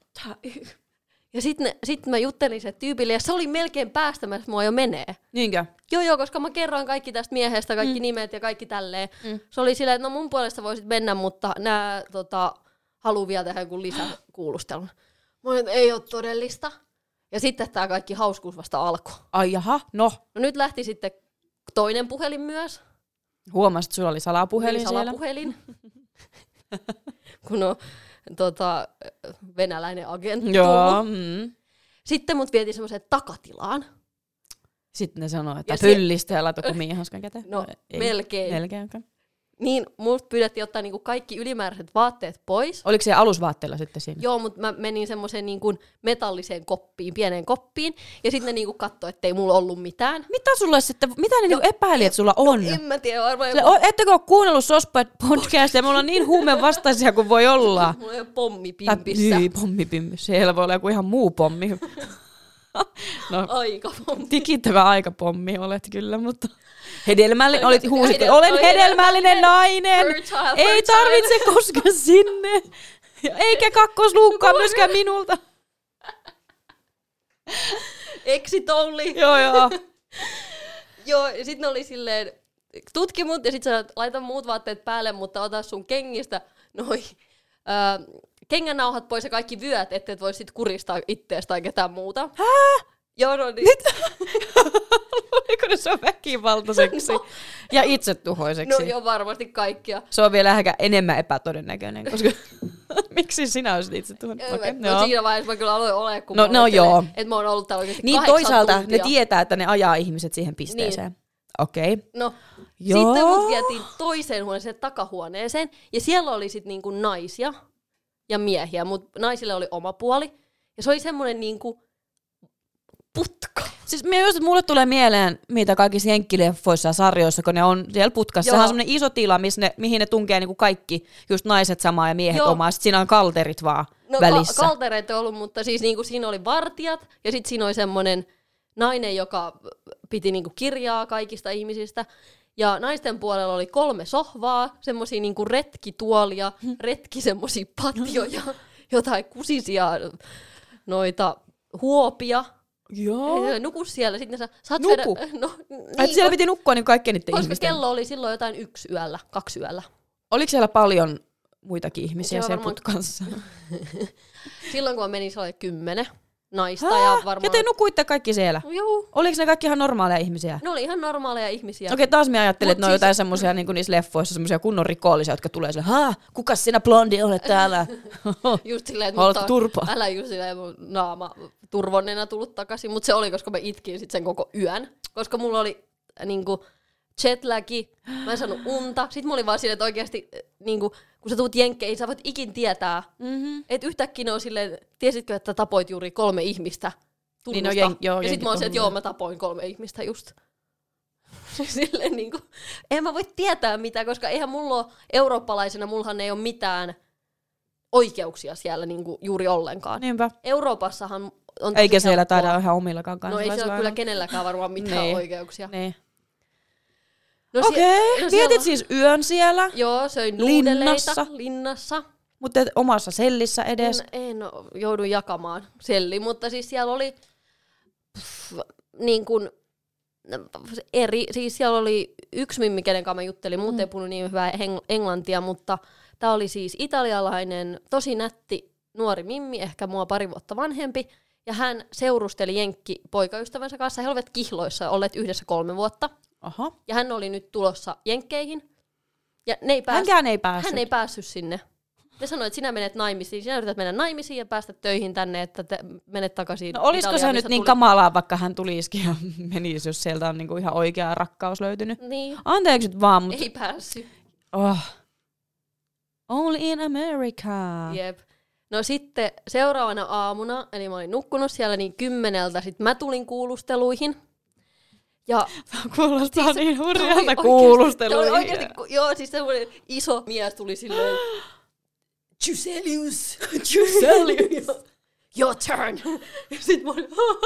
Ja sitten sit mä juttelin se tyypille, ja se oli melkein päästämässä mua jo menee. Niinkö? Joo, joo, koska mä kerroin kaikki tästä miehestä, kaikki mm. nimet ja kaikki tälleen. Mm. Se oli silleen, että no mun puolesta voisit mennä, mutta nää tota, haluu vielä tehdä joku lisäkuulustelun. Mä olin, että ei ole todellista. Ja sitten tää kaikki hauskuus vasta alkoi. Ai jaha, no. No nyt lähti sitten toinen puhelin myös. Huomasit, että sulla oli salapuhelin niin, siellä? salapuhelin. Kun on tota, venäläinen agentti Joo. Mm. Sitten mut vietiin semmoiseen takatilaan. Sitten ne sanoo, että pyllistä ja laita kumiihaskan käteen. No, ei, melkein. Melkein, okay. Niin, mut pyydettiin ottaa niinku kaikki ylimääräiset vaatteet pois. Oliko se alusvaatteella sitten siinä? Joo, mutta mä menin semmoiseen niinku metalliseen koppiin, pieneen koppiin, ja sitten ne niinku katsoi, ettei mulla ollut mitään. Mitä sulle sitten, mitä ne no, niinku epäili, että sulla on? No, en mä tiedä, varmaan joku... Ettekö ole kuunnellut Sospod-podcastia, ja mulla on niin huumevastaisia kuin voi olla. Mulla on jo pommi pimpissä. Niin, pommi pimpissä. Siellä voi olla joku ihan muu pommi. No, aikapommi. Tikittävä aikapommi olet kyllä, mutta hedelmällinen, olit huusit, hedel- olen hedelmällinen nainen, ei tarvitse koskea sinne, eikä kakkosluukkaa myöskään minulta. Exit only. Joo, joo. Joo, ja sitten oli silleen, tutki mut, ja sit sanoit, laita muut vaatteet päälle, mutta ota sun kengistä noi äh, kengännauhat pois ja kaikki vyöt, ettei voi sit kuristaa ittees tai ketään muuta. Hää? Joo, no niin. Oliko ne se on väkivaltaiseksi no. ja itsetuhoiseksi? No joo, varmasti kaikkia. Se on vielä ehkä enemmän epätodennäköinen, koska miksi sinä olisit itsetuhoinen? Okay, no joo. Siinä vaiheessa mä kyllä aloin olemaan, kun no, mä no, joo. että mä oon ollut täällä oikeasti niin kahdeksan toisaalta tuntia. ne tietää, että ne ajaa ihmiset siihen pisteeseen. Niin. Okei. Okay. No, joo. sitten mut vietiin toiseen huoneeseen, takahuoneeseen, ja siellä oli sit niinku naisia ja miehiä, mutta naisille oli oma puoli, ja se oli semmoinen niinku putka. Siis mä just, mulle tulee mieleen, mitä kaikissa jenkkileffoissa ja sarjoissa, kun ne on siellä putkassa. Sehän on semmoinen iso tila, ne, mihin ne tunkee niinku kaikki, just naiset samaa ja miehet Joo. omaa. Sitten siinä on kalterit vaan no, välissä. No kaltereita on ollut, mutta siis niinku siinä oli vartijat, ja sitten siinä oli semmoinen nainen, joka piti niinku kirjaa kaikista ihmisistä. Ja naisten puolella oli kolme sohvaa, semmosia niinku retkituolia, retki semmosia patjoja, jotain kusisia noita huopia. Joo. Nuku siellä, sitten sä saat Nuku? Vedä, no, niin, siellä piti nukkua niin kaikkien niiden koska ihmisten. kello oli silloin jotain yksi yöllä, kaksi yöllä. Oliko siellä paljon muitakin ihmisiä siellä varmaan putkassa? Silloin kun mä menin, se oli kymmenen naista. Hää? Ja, varmaan... ja te nukuitte kaikki siellä? Joo. Oliko ne kaikki ihan normaaleja ihmisiä? Ne oli ihan normaaleja ihmisiä. Okei, taas mä ajattelin, että ne on siis... jotain semmosia niin kuin niissä leffoissa, semmosia kunnon rikollisia, jotka tulee silleen, haa, kukas sinä blondi olet täällä? Just silleen, että mutta turpa. Älä just silleen, mun naama turvonnena tullut takaisin, mutta se oli, koska mä itkin sit sen koko yön. Koska mulla oli niinku jetlagi, mä en saanut unta. Sitten mulla oli vaan silleen, että oikeasti niinku, kun sä tuut jenkkeihin, sä voit ikin tietää, mm-hmm. että yhtäkkiä ne on silleen, tiesitkö, että tapoit juuri kolme ihmistä tunnusta. Niin, no, jen- joo, ja sit mä oon se, että joo, mä tapoin kolme ihmistä just. Silleen niinku, en mä voi tietää mitään, koska eihän mulla ole eurooppalaisena, mullahan ei ole mitään oikeuksia siellä niinku juuri ollenkaan. Niinpä. Euroopassahan on eikä siellä taida olla ihan omillakaan No ei siellä ole kyllä kenelläkään varmaan mitään niin. oikeuksia. Niin. No okei, okay. no vietit siis yön siellä. Joo, söin nuudeleita linnassa. linnassa. Mutta omassa sellissä edes? En, en no, joudun jakamaan selli, mutta siis siellä oli pff, niin kuin eri, siis siellä oli yksi mimmi, kenen kanssa mä juttelin, muuten mm. ei puhunut niin hyvää englantia, mutta tää oli siis italialainen, tosi nätti nuori mimmi, ehkä mua pari vuotta vanhempi, ja hän seurusteli jenkki poikaystävänsä kanssa, he olivat kihloissa, olleet yhdessä kolme vuotta. Aha. Ja hän oli nyt tulossa jenkkeihin. Ja ne ei pääs... Hänkään ei päässyt. Hän ei päässyt sinne. Ne sanoi, että sinä menet naimisiin, sinä yrität mennä naimisiin ja päästä töihin tänne, että te menet takaisin. No olisiko se nyt niin tuli... kamalaa, vaikka hän tulisikin ja menisi, jos sieltä on niinku ihan oikea rakkaus löytynyt? Niin. Anteeksi nyt vaan, mutta... Ei päässyt. Oh. Only in America. Jep. No sitten seuraavana aamuna, eli mä olin nukkunut siellä niin kymmeneltä, sit mä tulin kuulusteluihin. Ja kuulostaa siis niin hurjalta kuulusteluihin. Oikeasti, joo, siis semmoinen iso mies tuli silleen, Giselius, Giselius, your turn. Ja sit mä olin,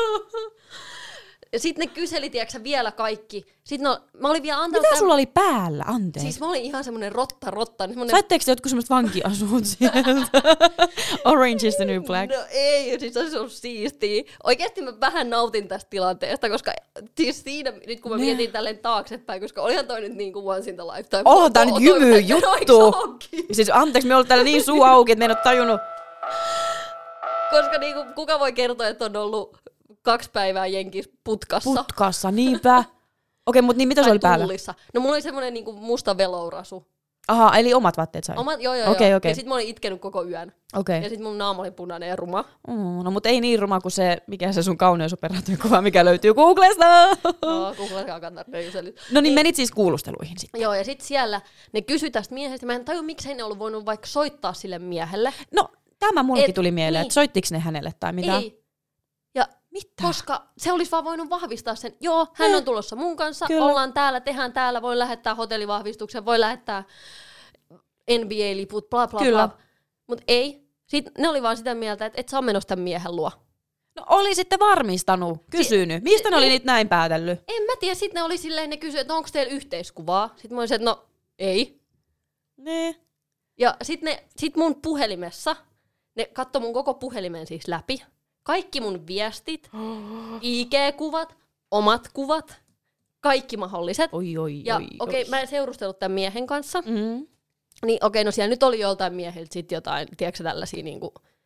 ja sit ne kyseli, tiiäksä, vielä kaikki. Sit no, mä olin vielä antanut... Mitä tämän... sulla oli päällä? Anteeksi. Siis mä olin ihan semmonen rotta, rotta. Semmonen... Saitteko te jotkut semmoset vankiasut sieltä? Orange is the new black. No ei, siis se olisi ollut siistiä. Oikeesti mä vähän nautin tästä tilanteesta, koska siis siinä, nyt kun mä mietin tälleen taaksepäin, koska olihan toi nyt niinku once in the lifetime. Oh, tää on nyt jymy juttu. Siis anteeksi, me ollaan täällä niin suu auki, että me en oo tajunnut. Koska niinku, kuka voi kertoa, että on ollut kaksi päivää jenkis putkassa. Putkassa, niinpä. Okei, mutta niin mitä se oli päällä? Tullissa. No mulla oli semmonen niinku musta velourasu. Aha, eli omat vaatteet sai? Omat, joo joo okay, joo. Okay. Ja sit mä olin itkenyt koko yön. Okay. Ja sit mun naama oli punainen ja ruma. Mm, no mut ei niin ruma kuin se, mikä se sun kauneusoperaatiokuva, mikä löytyy Googlesta. No, Googleskaan kannattaa kyselyt. No niin, niin, menit siis kuulusteluihin sitten. Joo, ja sit siellä ne kysyi tästä miehestä. Mä en tajua, miksi ne ollut voinut vaikka soittaa sille miehelle. No, tämä mullekin Et, tuli mieleen, niin. että soittiks ne hänelle tai mitä? Ei. Ja mitä? Koska se olisi vaan voinut vahvistaa sen, joo, hän on tulossa mun kanssa, Kyllä. ollaan täällä, tehdään täällä, voi lähettää hotellivahvistuksen, voi lähettää N B A-liput, bla bla Kyllä. bla. Mut ei. Sitten ne oli vaan sitä mieltä, että et sä oo menossa tämän miehen luo. No oli sitten varmistanut, kysynyt. Mistä ne oli niitä näin päätellyt? En mä tiedä, sitten ne oli silleen, ne kysyi, että onko teillä yhteiskuvaa. Sitten mä olisin, että no ei. Ne. Ja sitten sit mun puhelimessa, ne katsoi mun koko puhelimen siis läpi. Kaikki mun viestit, I G-kuvat, omat kuvat, kaikki mahdolliset. Oi, oi, ja oi, okei, okay, oi. mä en seurustellut tämän miehen kanssa. Mm. Niin okei, okay, no siellä nyt oli joltain miehiltä sit jotain, tiedätkö tällaisia niinku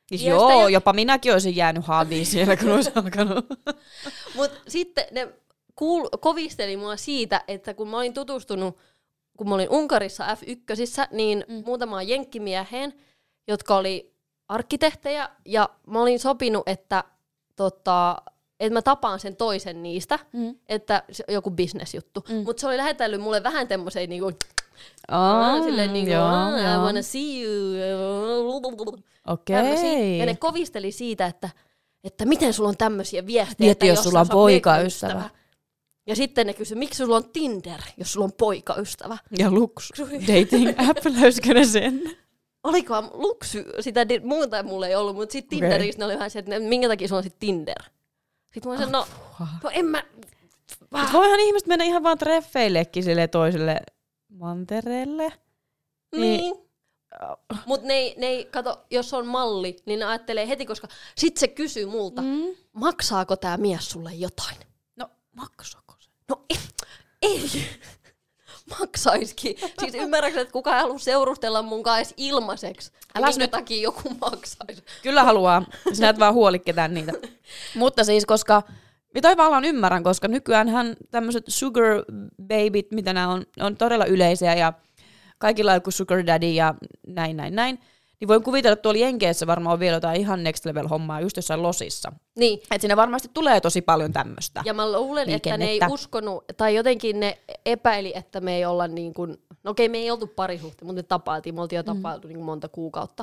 Joo, jopa minäkin olisin jäänyt haaviin siellä, kun olisi alkanut. Mutta sitten ne kuul- kovisteli mua siitä, että kun mä olin tutustunut, kun mä olin Unkarissa F yksi, niin mm. muutamaan jenkkimieheen, jotka oli arkkitehtejä, ja mä olin sopinut, että, tota, että mä tapaan sen toisen niistä, mm. että se, joku bisnesjuttu. Mm. Mutta se oli lähetellyt mulle vähän tämmöisiä niinku, oh, silleen niinku, oh, I wanna see you. Okei. Okay. Ja ne kovisteli siitä, että, että miten sulla on tämmöisiä viestejä, Mieti, jos sulla on poikaystävä. Ja sitten ne kysyivät, miksi sulla on Tinder, jos sulla on poikaystävä. Ja Lux dating app, löysikö ne sen? Olikohan Lux, sitä di- muuta mulla ei ollut, mutta sitten Tinderissä okay. ne oli vähän se, että minkä takia sulla on sitten Tinder. Sitten mä olisin, no, no en mä... Mut voihan ihmiset mennä ihan vaan treffeillekin sille toiselle mantereelle. Niin. niin. Mut ne ei, ne ei, kato, jos on malli, niin ne ajattelee heti, koska sit se kysyy multa, mm. maksaako tää mies sulle jotain? No, maksaako se? No ei, ei. Maksaisikin. Siis ymmärrätkö, että kukaan ei halua seurustella mun kanssa ilmaiseksi. Älä minkä nyt takia joku maksaisi. Kyllä haluaa. Sinä et vaan huoli ketään niitä. Mutta siis, koska... Mitä tavallaan ymmärrän, koska nykyäänhän tämmöiset sugar babyt, mitä nämä on, on todella yleisiä ja kaikilla on joku sugar daddy ja näin, näin, näin. Niin voin kuvitella, että tuolla Jenkeissä varmaan on vielä jotain ihan next level hommaa just jossain losissa. Niin. Että siinä varmasti tulee tosi paljon tämmöistä. Ja mä luulen, että ne ei uskonut, tai jotenkin ne epäili, että me ei olla niin kuin, no okei, me ei oltu parisuhteen, mutta me tapailtiin, me oltiin jo tapailtu mm. niin kuin monta kuukautta.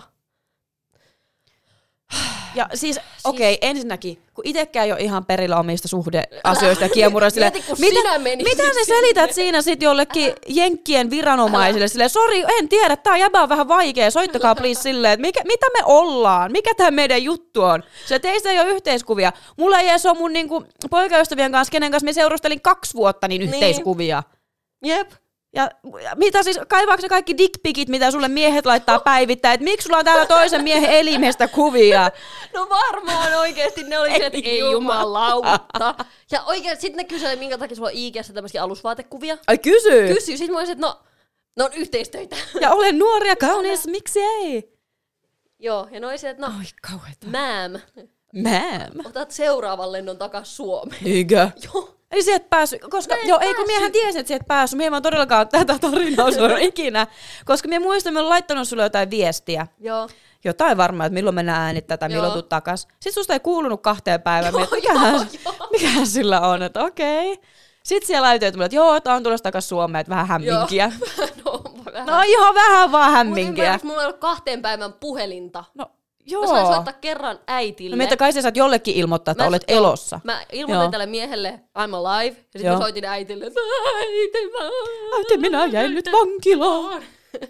Ja siis, okei, okay, ensinnäkin, kun itsekään ei ole ihan perillä omista suhdeasioista ja kiemuroista, mitä, mitä sä selität siinä sit jollekin jenkkien viranomaisille, silleen, sori, en tiedä, tää jäbä on vähän vaikea, soittakaa please silleen, että mikä, mitä me ollaan, mikä tää meidän juttu on. Se teistä ei ole yhteiskuvia. Mulla ei edes ole mun niinku, poikaystävien kanssa, kenen kanssa me seurustelin kaksi vuotta, niin yhteiskuvia. Niin. Jep. Ja mitä siis, kaivaako se kaikki dickpikit, mitä sulle miehet laittaa päivittäin, että miksi sulla on täällä toisen miehen elimestä kuvia? No varmaan oikeesti ne oli se, että ei jumalauta. Ja oikeesti sit ne kysyivät, minkä takia sulla on I G:ssä tämmöisiä alusvaatekuvia. Ai kysy? Kysy, sit mä olisin, että no, ne on yhteistöitä. Ja olen nuori ja kaunis, miksi ei? Joo, ja ne oli se, että no, oi kauheeta. Ma'am. Ma'am? Otat seuraavan lennon takas Suomeen. Eikö? Joo. Ei sieltä päässyt, koska, joo, ei kun miehän tiesi, että sieltä päässyt, mie vaan todellakaan tätä tarinaa suoraan ikinä, koska mie muistan, että mä olen laittanut sulle jotain viestiä. Joo. Jotain varmaan, että milloin mennään äänittää tai milloin tuut takas. Sitten susta ei kuulunut kahteen päivään, joo, mikähän, mikähän sillä on, että okei. Okay. Sitten siellä laitettiin mulle, että joo, että on tulossa takas Suomeen, että vähän hämminkiä. no, vähän. no ihan vähän vaan hämminkiä. Mutta mulla ei ollut kahteen päivän puhelinta. No. Joo. Mä sain soittaa kerran äitille. No meitä kai sä saat jollekin ilmoittaa, että mä, olet joo, elossa. Mä ilmoitin joo. tälle miehelle, I'm alive, ja sitten mä soitin äitille, että äiti, mä... äiti, minä jäin nyt vankilaan.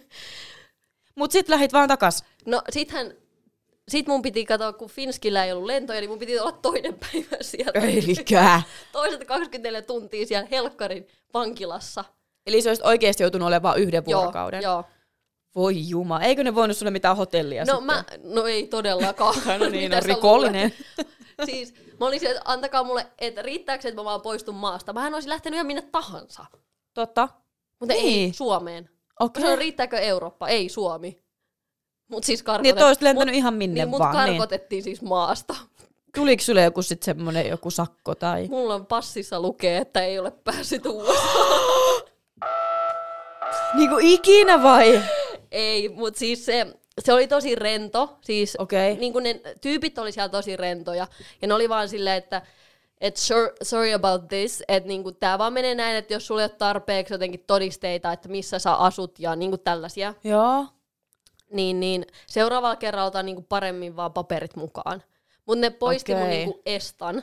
Mut sit lähit vaan takas. No sithän, sit mun piti katsoa, kun Finskillä ei ollut lentoja, niin mun piti olla toinen päivä siellä. Eikä. Toiset kaksikymmentäneljä tuntia siellä helkkarin vankilassa. Eli sä olisit oikeesti joutunut olemaan vaan yhden joo, vuorokauden? Joo. Voi juma, eikö ne voinut sulle mitään hotellia no, sitten? Mä, no ei todellakaan. no niin, on rikollinen. siis mä olin se, että antakaa mulle, että riittääkö, että mä vaan poistun maasta. Mähän olisin lähtenyt ihan minne tahansa. Totta. Mutta niin. ei Suomeen. Okay. Se on, riittääkö Eurooppa? Ei Suomi. Mut siis karkotet... Niin, että olisit lentänyt mut, ihan minne niin, vaan. Mut karkotettiin niin. siis maasta. Tuliko sulle joku sit semmonen joku sakko tai? Mulla on passissa lukee, että ei ole päässyt U S A:an. Niinku ikinä vai? Ei, mutta siis se, se oli tosi rento. Siis okay. niin kun ne tyypit oli siellä tosi rentoja. Ja ne oli vaan silleen, että et sure, sorry about this, että niinku tää vaan menee näin, että jos sulla ei ole tarpeeksi jotenkin todisteita, että missä sä asut ja niinku tällaisia. Joo. Niin, niin seuraavalla kerralla otan niinku paremmin vaan paperit mukaan. Mutta ne poisti okay. mun niinku estan.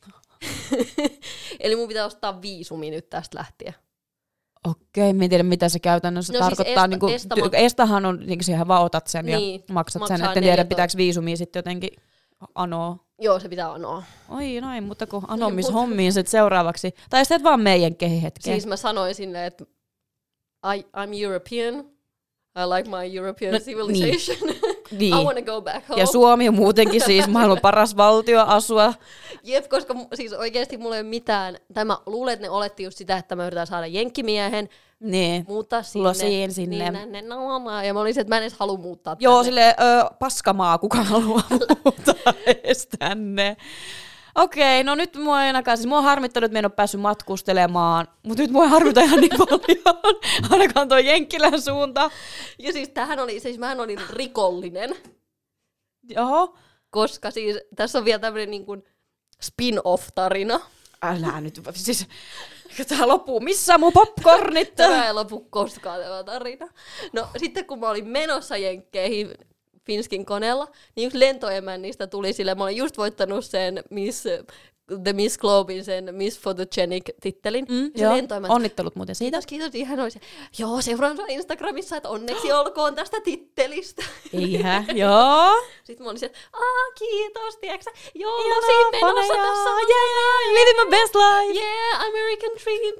Eli mun pitää ostaa viisumi nyt tästä lähtien. Okei, mä en tiedä mitä se käytännössä no tarkoittaa. Siis esta, niin esta, ty- estahan on, niin siihen vaan otat sen niin, ja maksat sen, että en tiedä pitääkö viisumia sitten jotenkin anoa. Joo, se pitää anoa. Oi noin, mutta kun anomishommiin sitten seuraavaksi. Tai sitten vaan meidän kehihetkeen. Siis mä sanoin sinne, että I, I'm European, I like my European no, civilization. Niin. Niin. I wanna go back home. Ja Suomi on muutenkin siis maailman paras valtio asua. Jep, koska siis oikeesti mulla ei ole mitään. Tai mä luulen, että ne oletti just sitä, että mä yritän saada jenkkimiehen. Niin. Muuttaa sinne. Losiin sinne. Niin, nä, nä, nä, ja mä olin se, että mä en edes halua muuttaa Joo, tänne. silleen ö, paskamaa, kuka haluaa muuttaa edes tänne. Okei, no nyt mua ei ainakaan, siis mua on harmittanut, että mä en ole päässyt matkustelemaan, mutta nyt mua ei harmita ihan niin paljon, ainakaan toi Jenkkilän suunta. Ja siis tämähän oli, siis mähän olin rikollinen. Joo. Koska siis tässä on vielä tämmöinen niin kuin spin-off-tarina. Älä nyt, siis tää loppuu, missä mun popcornit? Tämä ei lopu koskaan tämä tarina. No sitten kun mä olin menossa Jenkkeihin Finskin koneella, niin yksi lentoemännistä tuli sille, mä olin just voittanut sen Miss, The Miss Globin, sen Miss Photogenic-tittelin. Mm, joo, onnittelut muuten siitä. Kiitos, kiitos. Ihan olisi, joo, seuraan Instagramissa, että onneksi olkoon tästä tittelistä. Eihän, joo. Sitten mä olin se, että aah, kiitos, tiiäksä, joo, mä olisin menossa tässä. Yeah, living my best life. Yeah, American dream.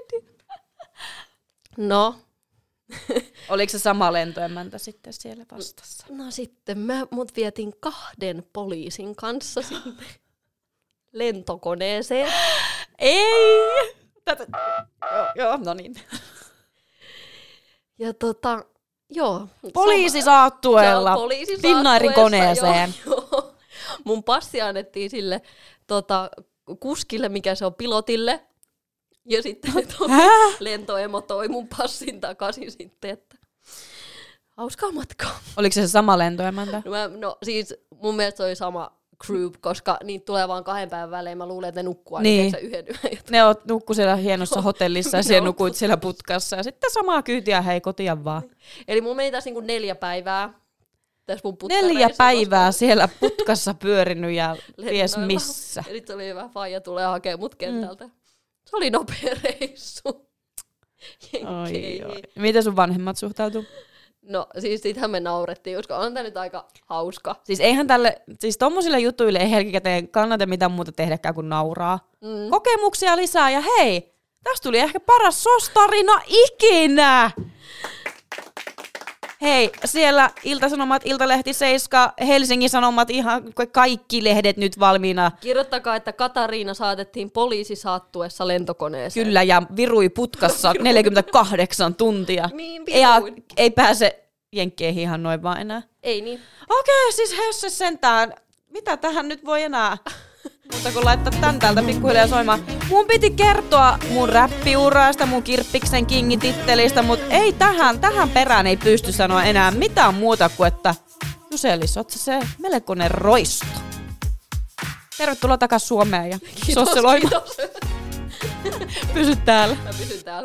No. Oliko se sama lentoemäntä sitten siellä vastassa? No sitten mä, mut vietin kahden poliisin kanssa sinne lentokoneeseen. Ei! Tätä... Joo, joo, no niin. Ja tota, joo. Poliisi saattuella Finnairin koneeseen. Joo, joo. Mun passi annettiin sille tota, kuskille, mikä se on pilotille. Ja sitten lentoemo toi mun passin takaisin sitten, että hauskaa matkaa. Oliko se se sama lentoemäntä? No, mä, no siis mun mielestä se oli sama group, koska niitä tulee vaan kahden päivän välein. Mä luulen, että ne nukkuu niin. yhden yön. Ne on, nukku siellä hienossa hotellissa ja siellä nukuit siellä putkassa. Ja sitten samaa kyytiä, hei kotia vaan. Eli mun meni tässä niinku neljä päivää. Tässä mun neljä päivää koska... siellä putkassa pyörinyt ja ties missä. Ja sitten oli hyvä, faija tulee hakemaan mut kentältä. Mm. Se oli nopea reissu. Oi, oi. Miten sun vanhemmat suhtautuu? No siis sitähän me naurettiin, koska on tää nyt aika hauska. Siis eihän tälle, siis tommosille jutuille ei helkikäteen kannata mitään muuta tehdäkään kuin nauraa. Mm. Kokemuksia lisää ja hei, tästä tuli ehkä paras sostarina ikinä! Hei, siellä Ilta-Sanomat, Iltalehti, Seiska, Helsingin Sanomat, ihan kaikki lehdet nyt valmiina. Kirjoittakaa, että Katariina saatettiin poliisi saattuessa lentokoneeseen. Kyllä, ja virui putkassa neljäkymmentäkahdeksan tuntia. Niin, ei, ei pääse jenkkeihin ihan noin vaan enää. Ei niin. Okei, okay, siis Hesse sentään. Mitä tähän nyt voi enää? Mutta kun laittaa tän täältä pikkuhiljaa soimaan. Mun piti kertoa mun räppiuraasta, mun Kirppiksen Kingi-tittelistä, mutta ei tähän, tähän perään ei pysty sanoa enää mitään muuta kuin, että Juselis, oot se melkoinen roisto. Tervetuloa takas Suomeen ja kiitos, sosseloimaan. Pysy täällä. Mä pysyn täällä.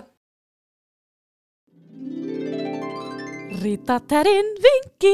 Rita Tärin vinkki.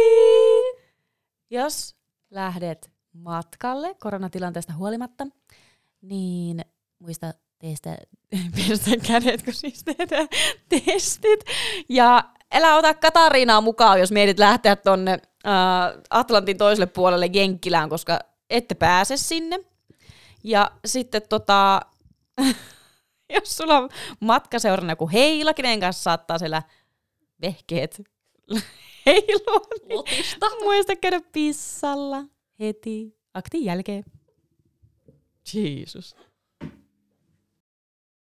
Jos lähdet matkalle koronatilanteesta huolimatta, niin muista teistä pestä kädet, kun siis tehdään testit. Ja älä ota Katariinaa mukaan, jos mietit lähteä tonne äh, Atlantin toiselle puolelle Jenkkilään, koska ette pääse sinne. Ja sitten tota, jos sulla on matkaseurana joku heila, kenen kanssa saattaa siellä vehkeet heilua, niin muista käydä pissalla heti aktin jälkeen. Jeesus.